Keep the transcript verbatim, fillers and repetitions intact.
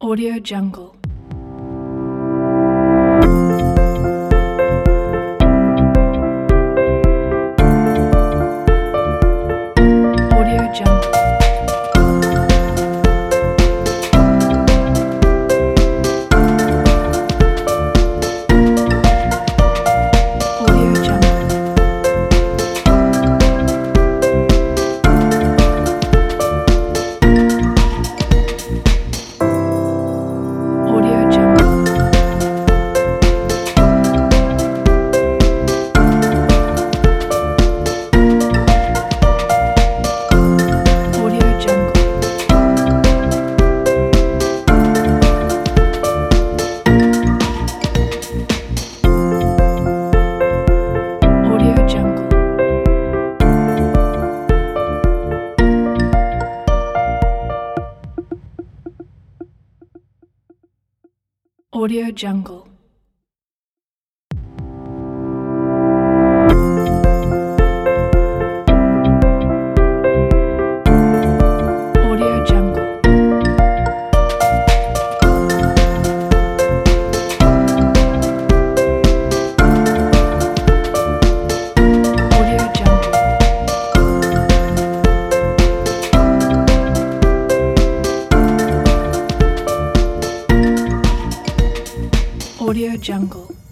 Audio Jungle. Audio Jungle. Audio Jungle. Audio Jungle. Audio Jungle. Audio Jungle. Audio Jungle. Audio Jungle. Audio Jungle. Audio Jungle.